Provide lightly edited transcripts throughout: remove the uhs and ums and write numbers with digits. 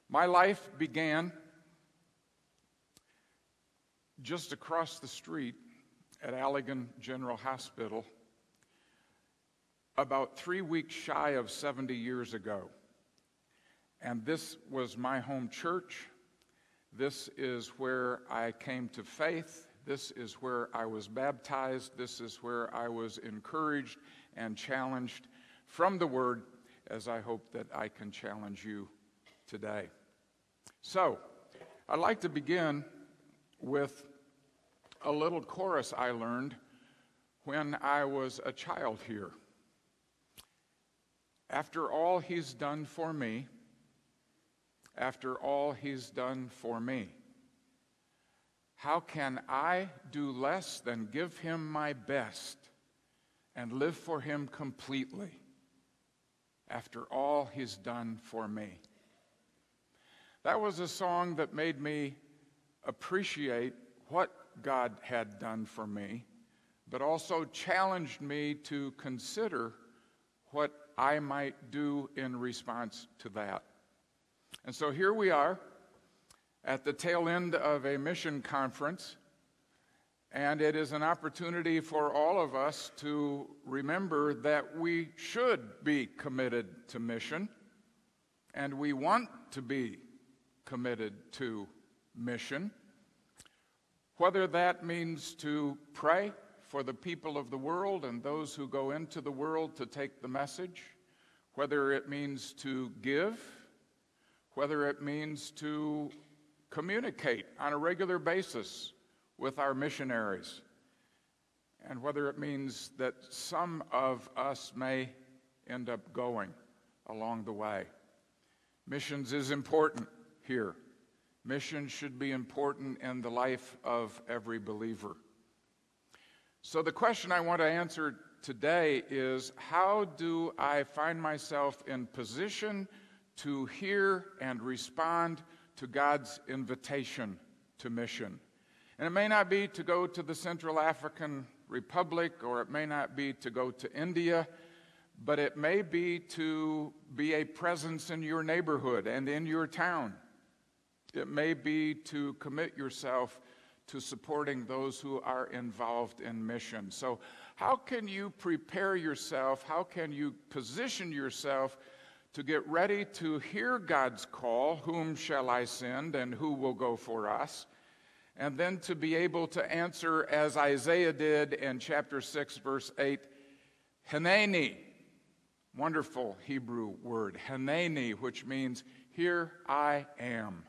My life began just across the street at Allegan General Hospital about 3 weeks shy of 70 years ago. And this was my home church. This is where I came to faith. This is where I was baptized. This is where I was encouraged and challenged from the Word, as I hope that I can challenge you today. So, I'd like to begin with a little chorus I learned when I was a child here. After all he's done for me, after all he's done for me, how can I do less than give him my best and live for him completely after all he's done for me? That was a song that made me appreciate what God had done for me, but also challenged me to consider what I might do in response to that. And so here we are at the tail end of a mission conference, and it is an opportunity for all of us to remember that we should be committed to mission, and we want to be committed to mission. Whether that means to pray for the people of the world and those who go into the world to take the message, whether it means to give, whether it means to communicate on a regular basis with our missionaries, and whether it means that some of us may end up going along the way. Missions is important here. Mission should be important in the life of every believer. So the question I want to answer today is, how do I find myself in position to hear and respond to God's invitation to mission? And it may not be to go to the Central African Republic, or it may not be to go to India, but it may be to be a presence in your neighborhood and in your town. It may be to commit yourself to supporting those who are involved in mission. So how can you prepare yourself? How can you position yourself to get ready to hear God's call, whom shall I send and who will go for us? And then to be able to answer as Isaiah did in chapter 6, verse 8, Hineni, wonderful Hebrew word, Hineni, which means, here I am.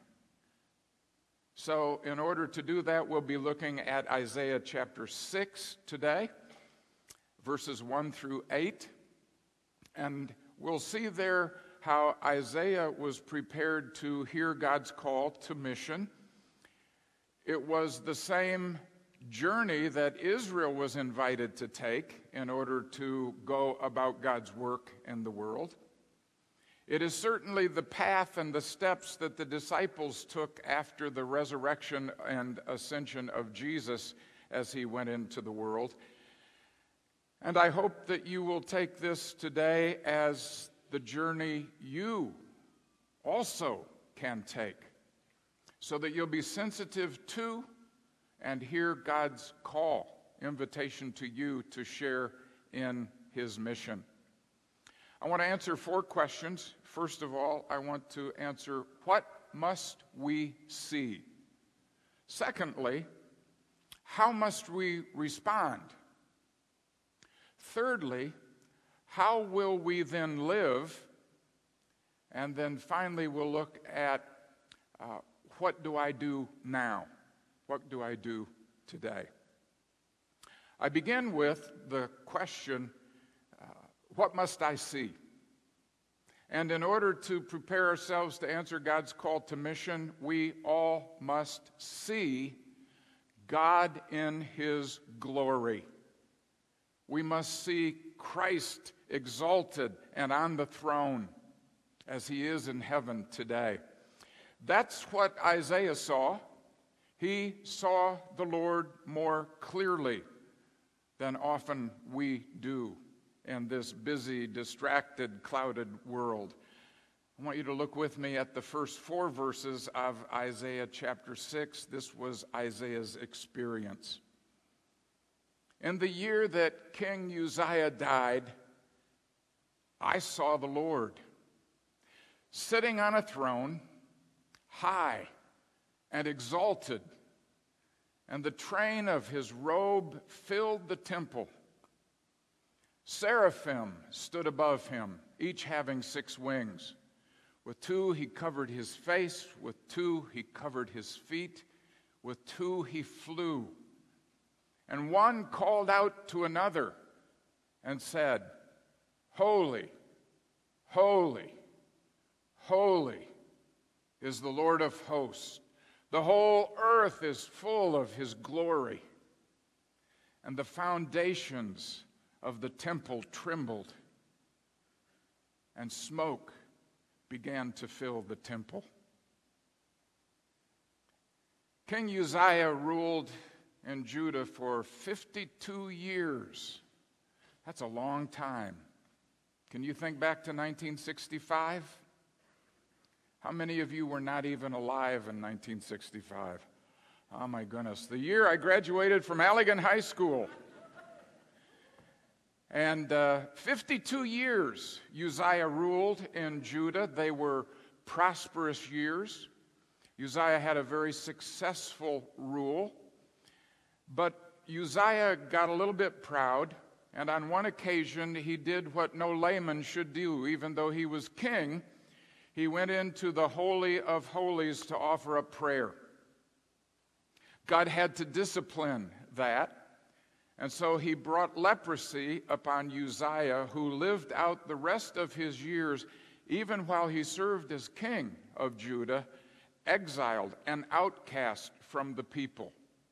So in order to do that, we'll be looking at Isaiah chapter 6 today, verses 1 through 8. And we'll see there how Isaiah was prepared to hear God's call to mission. It was the same journey that Israel was invited to take in order to go about God's work in the world. It is certainly the path and the steps that the disciples took after the resurrection and ascension of Jesus as he went into the world. And I hope that you will take this today as the journey you also can take, so that you'll be sensitive to and hear God's call, invitation to you to share in his mission. I want to answer 4 questions. First of all, I want to answer, what must we see? Secondly, how must we respond? Thirdly, how will we then live? And then finally, we'll look at what do I do now? What do I do today? I begin with the question, what must I see? And in order to prepare ourselves to answer God's call to mission, we all must see God in his glory. We must see Christ exalted and on the throne as he is in heaven today. That's what Isaiah saw. He saw the Lord more clearly than often we do in this busy, distracted, clouded world. I want you to look with me at the first 4 verses of Isaiah chapter 6. This was Isaiah's experience. In the year that King Uzziah died, I saw the Lord sitting on a throne, high and exalted, and the train of his robe filled the temple. Seraphim stood above him, each having 6 wings. With 2 he covered his face, with 2 he covered his feet, with 2 he flew. And one called out to another and said, Holy, holy, holy is the Lord of hosts. The whole earth is full of his glory. And the foundations of the temple trembled, and smoke began to fill the temple. King Uzziah ruled in Judah for 52 years. That's a long time. Can you think back to 1965? How many of you were not even alive in 1965? Oh my goodness. The year I graduated from Allegan High School. And 52 years Uzziah ruled in Judah. They were prosperous years. Uzziah had a very successful rule. But Uzziah got a little bit proud, and on one occasion he did what no layman should do. Even though he was king, he went into the Holy of Holies to offer a prayer. God had to discipline that. And so he brought leprosy upon Uzziah, who lived out the rest of his years, even while he served as king of Judah, exiled and outcast from the people.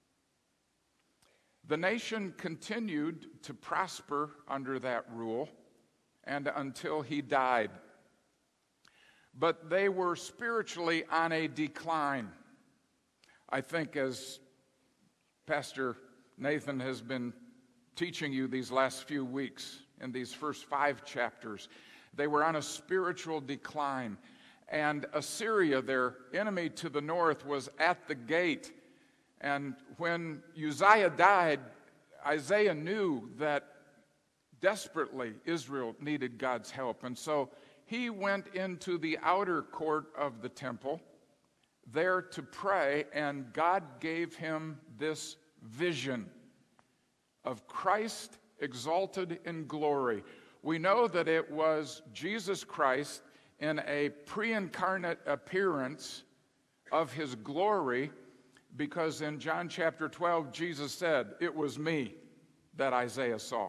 The nation continued to prosper under that rule and until he died. But they were spiritually on a decline. I think, as Pastor Nathan has been teaching you these last few weeks in these first 5 chapters, they were on a spiritual decline. And Assyria, their enemy to the north, was at the gate. And when Uzziah died, Isaiah knew that desperately Israel needed God's help. And so he went into the outer court of the temple there to pray, and God gave him this vision of Christ exalted in glory. We know that it was Jesus Christ in a pre-incarnate appearance of his glory, because in John chapter 12, Jesus said, "It was me that Isaiah saw."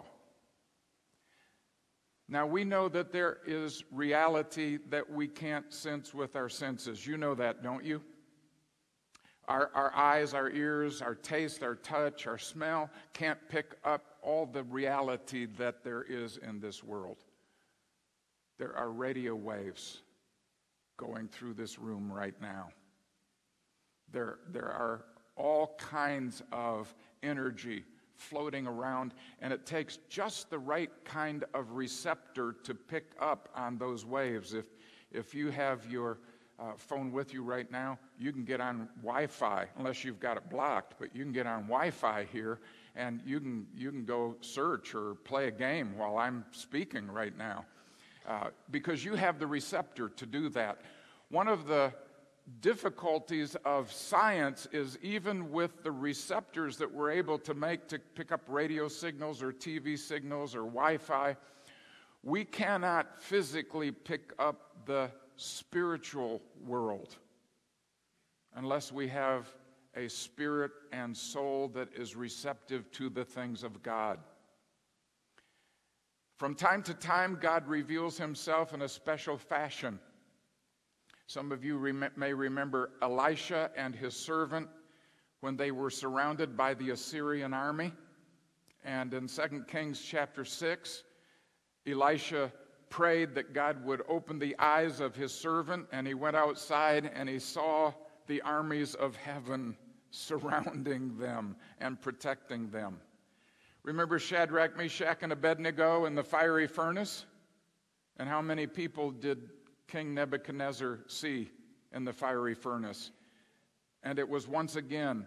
Now, we know that there is reality that we can't sense with our senses. You know that, don't you? Our eyes, our ears, our taste, our touch, our smell can't pick up all the reality that there is in this world. There are radio waves going through this room right now. There are all kinds of energy floating around, and it takes just the right kind of receptor to pick up on those waves. If you have your phone with you right now, you can get on Wi-Fi, unless you've got it blocked, but you can get on Wi-Fi here, and you can go search or play a game while I'm speaking right now, because you have the receptor to do that. One of the difficulties of science is, even with the receptors that we're able to make to pick up radio signals or TV signals or Wi-Fi, we cannot physically pick up the spiritual world unless we have a spirit and soul that is receptive to the things of God. From time to time, God reveals himself in a special fashion. Some of you may remember Elisha and his servant when they were surrounded by the Assyrian army. And in 2 Kings chapter 6, Elisha prayed that God would open the eyes of his servant, and he went outside and he saw the armies of heaven surrounding them and protecting them. Remember Shadrach, Meshach, and Abednego in the fiery furnace? And how many people did King Nebuchadnezzar see in the fiery furnace. And it was once again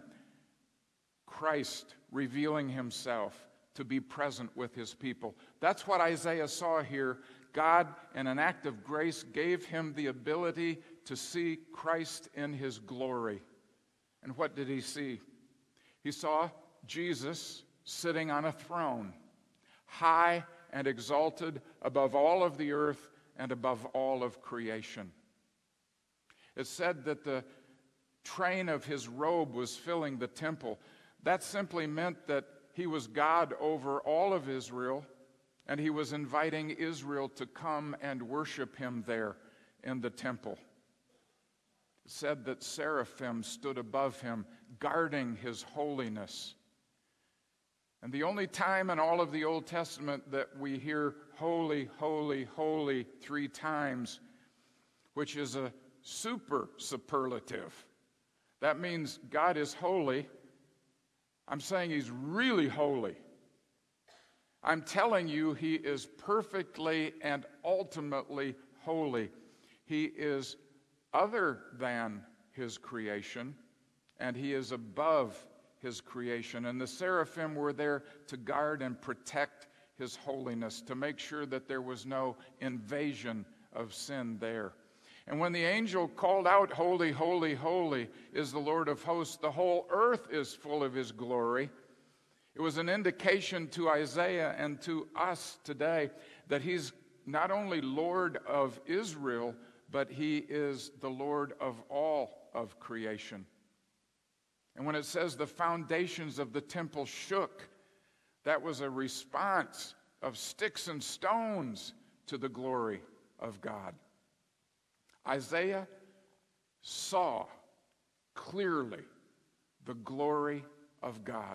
Christ revealing himself to be present with his people. That's what Isaiah saw here. God, in an act of grace, gave him the ability to see Christ in his glory. And what did he see? He saw Jesus sitting on a throne, high and exalted above all of the earth and above all of creation. It said that the train of his robe was filling the temple. That simply meant that he was God over all of Israel, and he was inviting Israel to come and worship him there in the temple. It said that seraphim stood above him, guarding his holiness. And the only time in all of the Old Testament that we hear holy, holy, holy 3 times, which is a superlative. That means God is holy. I'm saying he's really holy. I'm telling you, he is perfectly and ultimately holy. He is other than his creation, and he is above his creation. And the seraphim were there to guard and protect his holiness, to make sure that there was no invasion of sin there. And when the angel called out, "Holy, holy, holy is the Lord of hosts, the whole earth is full of his glory," it was an indication to Isaiah and to us today that he's not only Lord of Israel, but he is the Lord of all of creation. And when it says the foundations of the temple shook, that was a response of sticks and stones to the glory of God. Isaiah saw clearly the glory of God.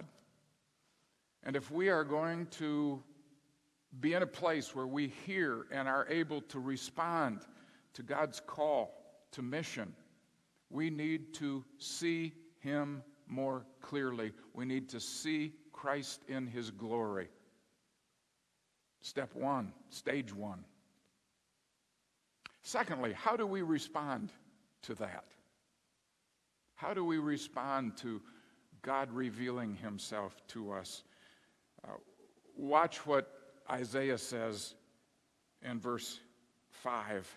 And if we are going to be in a place where we hear and are able to respond to God's call to mission, we need to see him more clearly. We need to see Christ in his glory. Step 1, stage 1. Secondly, how do we respond to that? How do we respond to God revealing himself to us? Watch what Isaiah says in verse 5.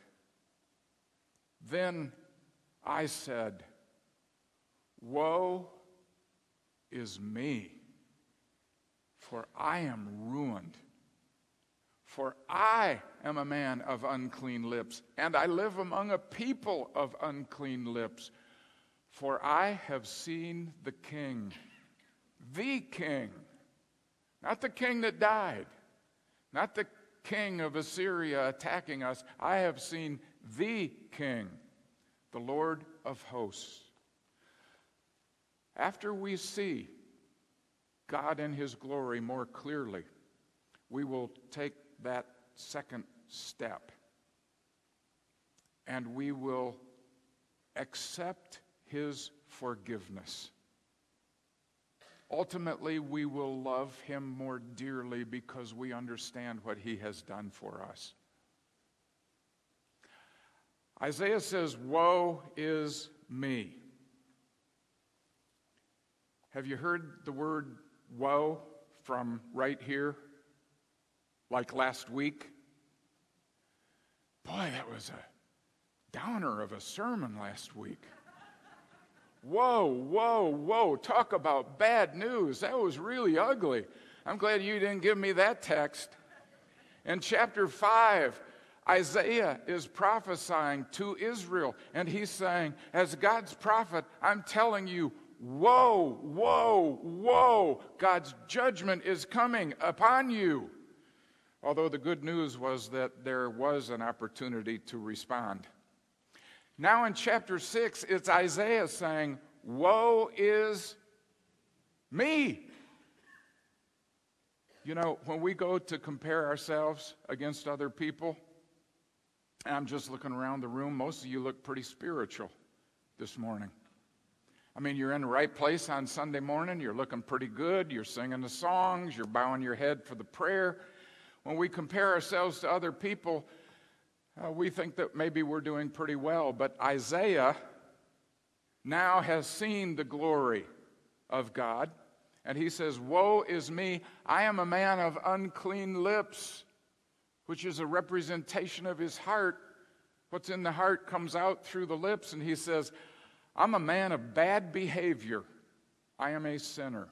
Then I said, "Woe is me, for I am ruined. For I am a man of unclean lips, and I live among a people of unclean lips. For I have seen the King," not the king that died, not the king of Assyria attacking us. "I have seen the King, the Lord of hosts." After we see God in his glory more clearly, we will take that second step, and we will accept his forgiveness. Ultimately, we will love him more dearly because we understand what he has done for us. Isaiah says, "Woe is me." Have you heard the word woe from right here? Like last week? Boy, that was a downer of a sermon last week. Whoa, whoa, whoa. Talk about bad news. That was really ugly. I'm glad you didn't give me that text. In chapter 5, Isaiah is prophesying to Israel, and he's saying, as God's prophet, I'm telling you, woe, woe, woe. God's judgment is coming upon you. Although the good news was that there was an opportunity to respond. Now in chapter 6, it's Isaiah saying, "Woe is me." You know, when we go to compare ourselves against other people, and I'm just looking around the room, most of you look pretty spiritual this morning. I mean, you're in the right place on Sunday morning, you're looking pretty good, you're singing the songs, you're bowing your head for the prayer. When we compare ourselves to other people, We think that maybe we're doing pretty well, but Isaiah now has seen the glory of God, and he says, "Woe is me, I am a man of unclean lips," which is a representation of his heart. What's in the heart comes out through the lips, and he says, "I'm a man of bad behavior. I am a sinner."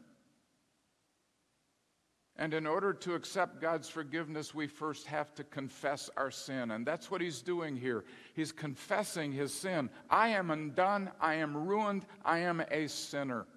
And in order to accept God's forgiveness, we first have to confess our sin. And that's what he's doing here. He's confessing his sin. I am undone. I am ruined. I am a sinner.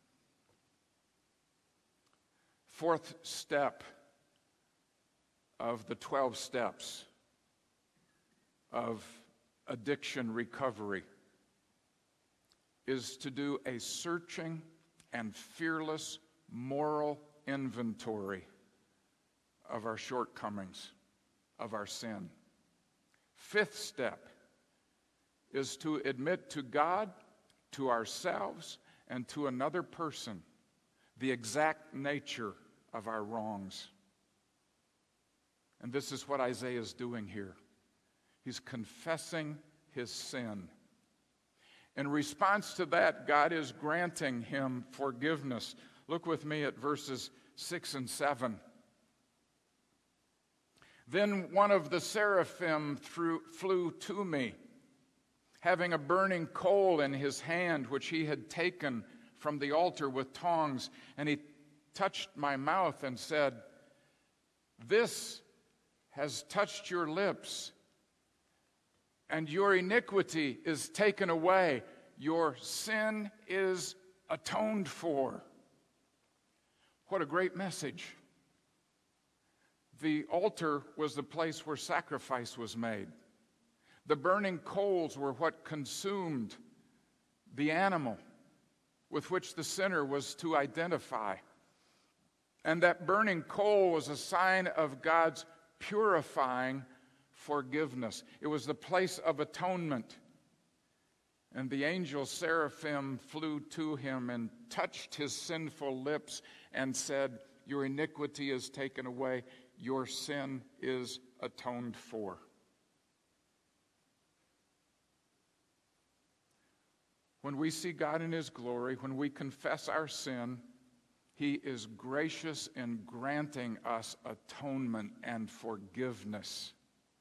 Fourth step of the 12 steps of addiction recovery is to do a searching and fearless moral inventory of our shortcomings, of our sin. Fifth step is to admit to God, to ourselves, and to another person the exact nature of our wrongs. And this is what Isaiah is doing here. He's confessing his sin. In response to that, God is granting him forgiveness. Look with me at verses 6 and 7. Then one of the seraphim flew to me, having a burning coal in his hand, which he had taken from the altar with tongs, and he touched my mouth and said, "This has touched your lips, and your iniquity is taken away. Your sin is atoned for." What a great message. The altar was the place where sacrifice was made. The burning coals were what consumed the animal with which the sinner was to identify. And that burning coal was a sign of God's purifying forgiveness. It was the place of atonement. And the angel seraphim flew to him and touched his sinful lips and said, "Your iniquity is taken away. Your sin is atoned for." When we see God in his glory, when we confess our sin, he is gracious in granting us atonement and forgiveness.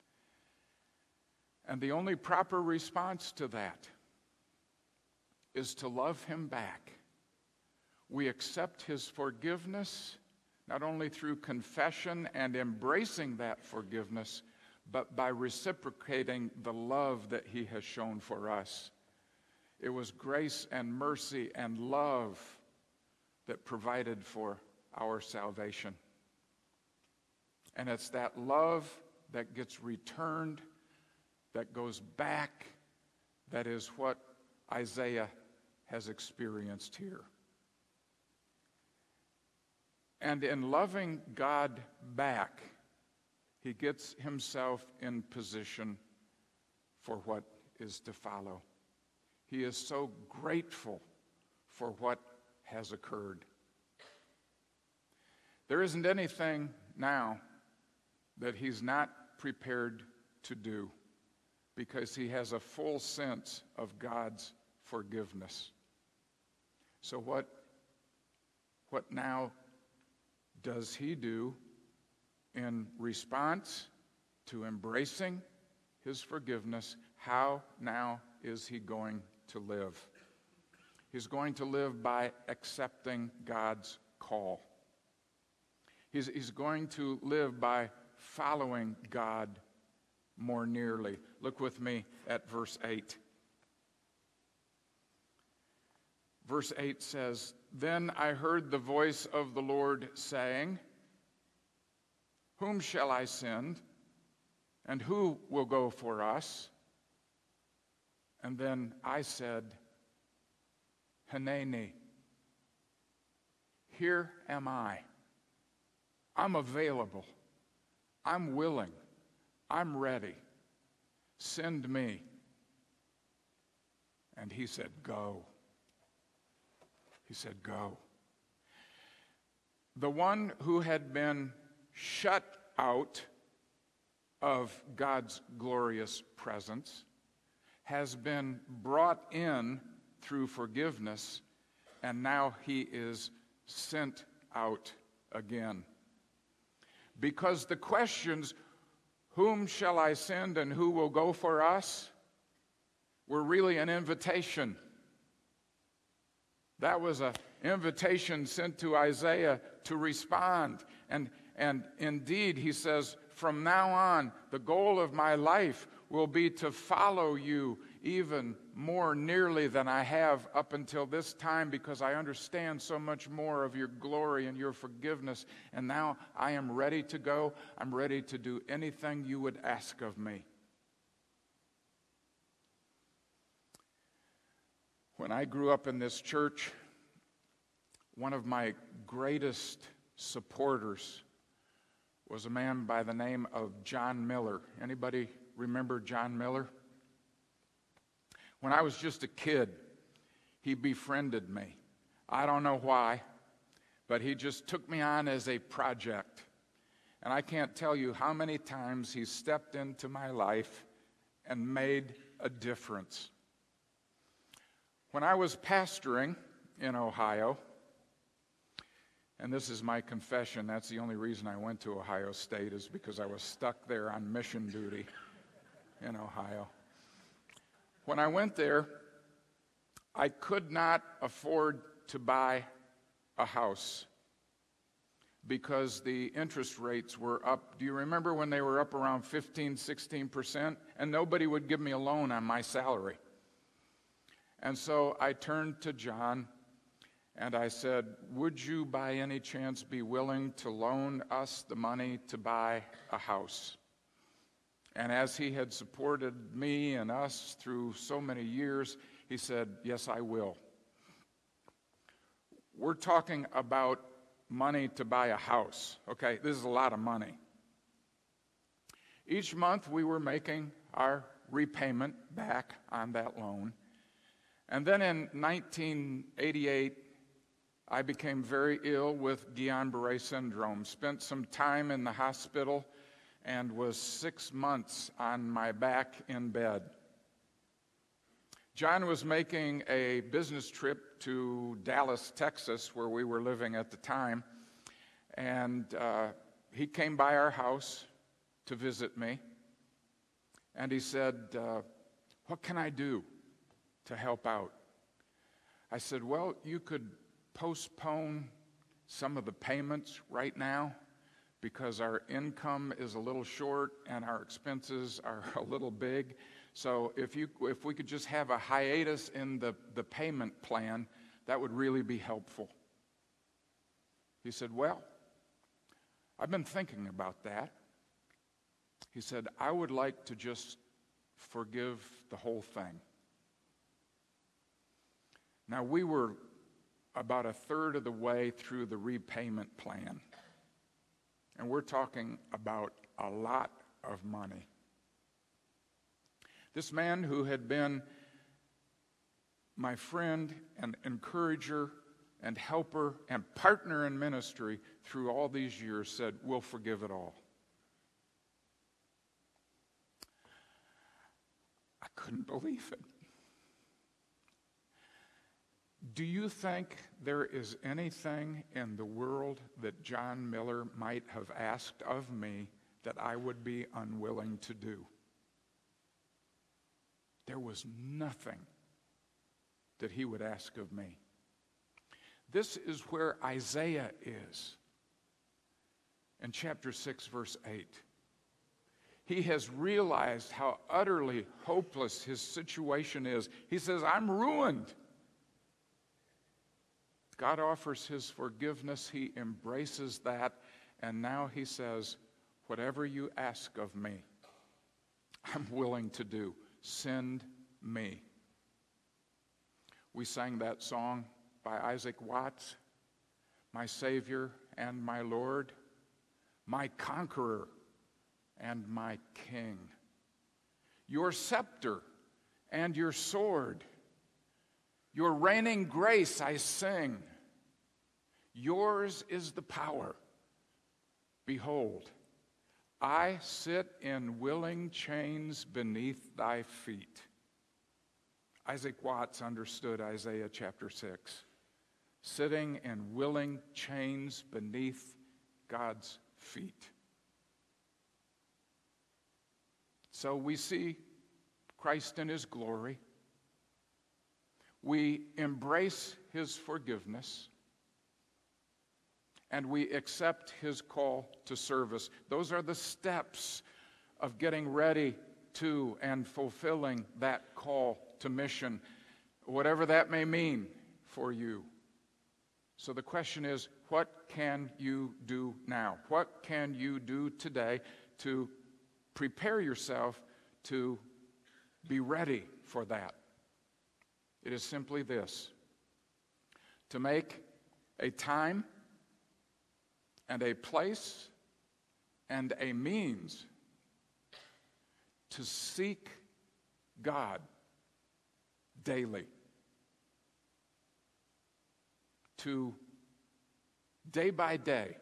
And the only proper response to that is to love him back. We accept his forgiveness not only through confession and embracing that forgiveness, but by reciprocating the love that he has shown for us. It was grace and mercy and love that provided for our salvation. And it's that love that gets returned, that goes back, that is what Isaiah has experienced here. And in loving God back, he gets himself in position for what is to follow. He is so grateful for what has occurred. There isn't anything now that he's not prepared to do, because he has a full sense of God's forgiveness. So what now does he do in response to embracing his forgiveness? How now is he going to live? He's going to live by accepting God's call. He's going to live by following God more nearly. Look with me at verse 8. Verse 8 says, "Then I heard the voice of the Lord saying, 'Whom shall I send? And who will go for us?' And then I said, 'Hineni, here am I. I'm available. I'm willing. I'm ready. Send me.' And he said, 'Go.'" He said, "Go." The one who had been shut out of God's glorious presence, has been brought in through forgiveness, and now he is sent out again. Because the questions, whom shall I send and who will go for us, were really an invitation. That was an invitation sent to Isaiah to respond. And indeed, he says, from now on, the goal of my life will be to follow you even more nearly than I have up until this time, because I understand so much more of your glory and your forgiveness. And now I am ready to go. I'm ready to do anything you would ask of me. When I grew up in this church, one of my greatest supporters was a man by the name of John Miller. Anybody remember John Miller? When I was just a kid, he befriended me. I don't know why, but he just took me on as a project. And I can't tell you how many times he stepped into my life and made a difference. When I was pastoring in Ohio, and this is my confession, that's the only reason I went to Ohio State, is because I was stuck there on mission duty in Ohio. When I went there, I could not afford to buy a house because the interest rates were up. Do you remember when they were up around 15, 16%? And nobody would give me a loan on my salary. And so I turned to John and I said, would you by any chance be willing to loan us the money to buy a house? And as he had supported me and us through so many years, he said, yes, I will. We're talking about money to buy a house. Okay, this is a lot of money. Each month we were making our repayment back on that loan. And then in 1988, I became very ill with Guillain-Barré syndrome, spent some time in the hospital, and was 6 months on my back in bed. John was making a business trip to Dallas, Texas, where we were living at the time, and he came by our house to visit me, and he said, what can I do to help out? I said, well, you could postpone some of the payments right now because our income is a little short and our expenses are a little big. So if we could just have a hiatus in the payment plan, that would really be helpful. He said, well, I've been thinking about that. He said, I would like to just forgive the whole thing. Now, we were about a third of the way through the repayment plan. And we're talking about a lot of money. This man who had been my friend and encourager and helper and partner in ministry through all these years said, we'll forgive it all. I couldn't believe it. Do you think there is anything in the world that John Miller might have asked of me that I would be unwilling to do? There was nothing that he would ask of me. This is where Isaiah is in chapter 6, verse 8. He has realized how utterly hopeless his situation is. He says, I'm ruined. God offers his forgiveness. He embraces that. And now he says, whatever you ask of me, I'm willing to do. Send me. We sang that song by Isaac Watts, my Savior and my Lord, my Conqueror and my King. Your scepter and your sword, your reigning grace I sing. Yours is the power. Behold, I sit in willing chains beneath thy feet. Isaac Watts understood Isaiah chapter 6. Sitting in willing chains beneath God's feet. So we see Christ in his glory. We embrace his forgiveness. And we accept his call to service. Those are the steps of getting ready to and fulfilling that call to mission, whatever that may mean for you. So the question is, what can you do now? What can you do today to prepare yourself to be ready for that? It is simply this: to make a time and a place and a means to seek God daily. To day by day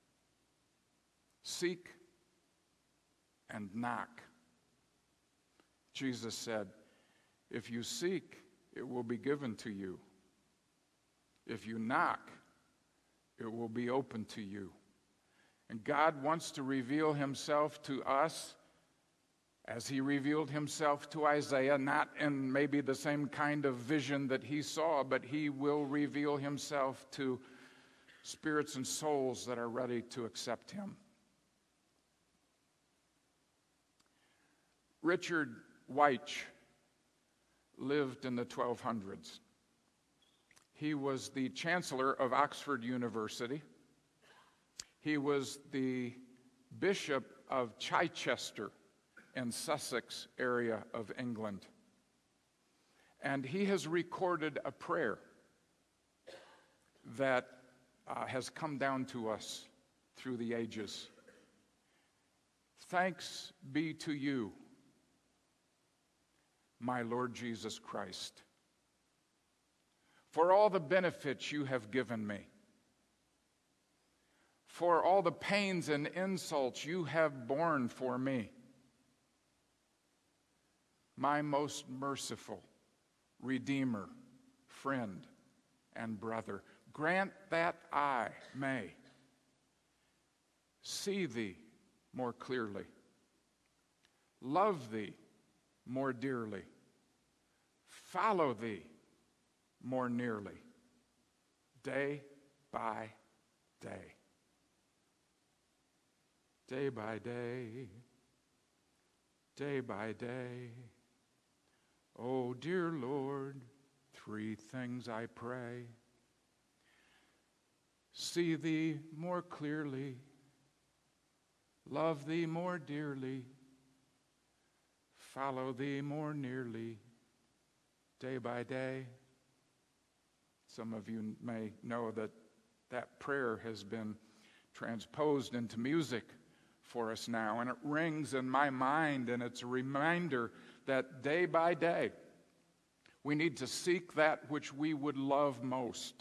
seek and knock. Jesus said, if you seek, it will be given to you. If you knock, it will be open to you. And God wants to reveal himself to us as he revealed himself to Isaiah, not in maybe the same kind of vision that he saw, but he will reveal himself to spirits and souls that are ready to accept him. Richard Weich lived in the 1200s. He was the chancellor of Oxford University. He was the bishop of Chichester in Sussex area of England. And he has recorded a prayer that has come down to us through the ages. Thanks be to you, my Lord Jesus Christ, for all the benefits you have given me, for all the pains and insults you have borne for me. My most merciful Redeemer, friend, and brother, grant that I may see thee more clearly, love thee more dearly, follow thee more nearly, day by day. Day by day, day by day. Oh, dear Lord, three things I pray. See thee more clearly, love thee more dearly, follow thee more nearly, day by day. Some of you may know that that prayer has been transposed into music for us now, and it rings in my mind, and it's a reminder that day by day we need to seek that which we would love most.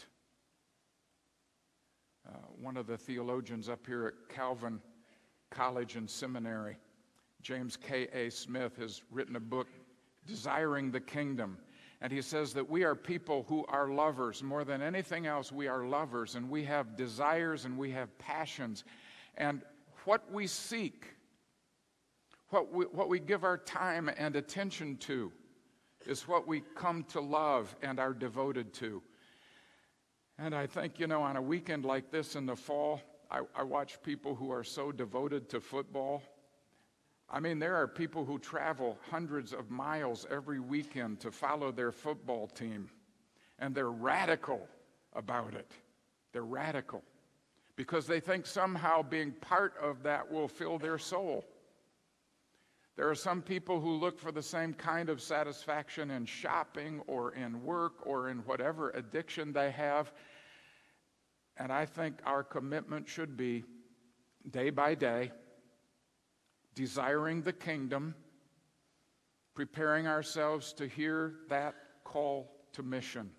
One of the theologians up here at Calvin College and Seminary, James K.A. Smith, has written a book, Desiring the Kingdom. And he says that we are people who are lovers. More than anything else, we are lovers, and we have desires and we have passions. And what we seek, what we give our time and attention to, is what we come to love and are devoted to. And I think, on a weekend like this in the fall, I watch people who are so devoted to football. I mean, there are people who travel hundreds of miles every weekend to follow their football team, and they're radical about it. They're radical because they think somehow being part of that will fill their soul. There are some people who look for the same kind of satisfaction in shopping or in work or in whatever addiction they have. And I think our commitment should be, day by day, desiring the kingdom, preparing ourselves to hear that call to mission.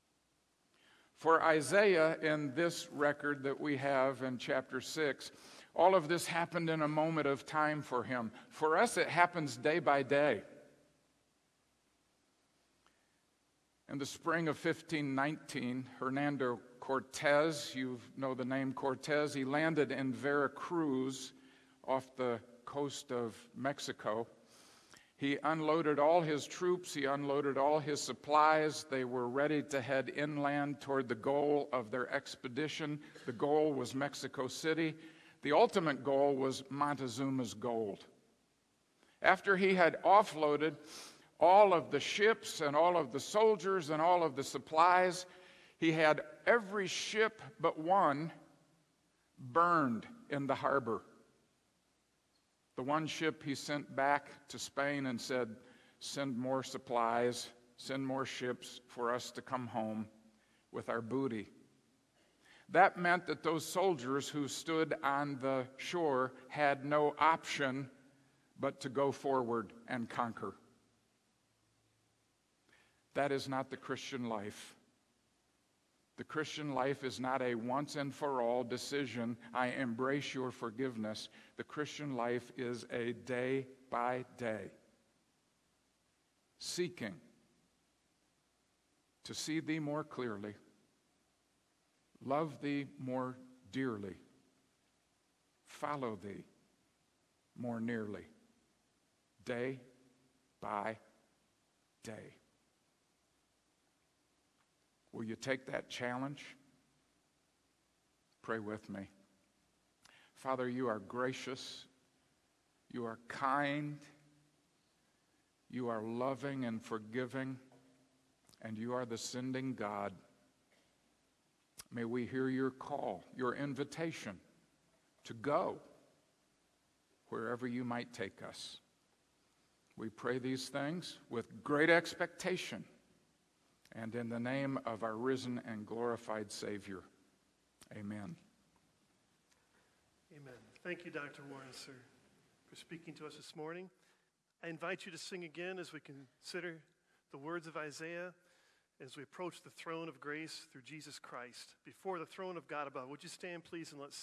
For Isaiah, in this record that we have in chapter 6, All of this happened in a moment of time for him. For us, it happens day by day. In the spring of 1519, Hernando Cortez, you know the name Cortez, he landed in Veracruz off the coast of Mexico. He unloaded all his troops, he unloaded all his supplies. They were ready to head inland toward the goal of their expedition. The goal was Mexico City. The ultimate goal was Montezuma's gold. After he had offloaded all of the ships and all of the soldiers and all of the supplies, he had every ship but one burned in the harbor. The one ship he sent back to Spain and said, send more supplies, send more ships for us to come home with our booty. That meant that those soldiers who stood on the shore had no option but to go forward and conquer. That is not the Christian life. The Christian life is not a once and for all decision, I embrace your forgiveness. The Christian life is a day by day seeking to see thee more clearly, love thee more dearly, follow thee more nearly, day by day. Will you take that challenge? Pray with me. Father, you are gracious, you are kind, you are loving and forgiving, and you are the sending God. May we hear your call, your invitation to go wherever you might take us. We pray these things with great expectation and in the name of our risen and glorified Savior. Amen. Amen. Thank you, Dr. Warren, sir, for speaking to us this morning. I invite you to sing again as we consider the words of Isaiah as we approach the throne of grace through Jesus Christ, before the throne of God above. Would you stand, please, and let's sing.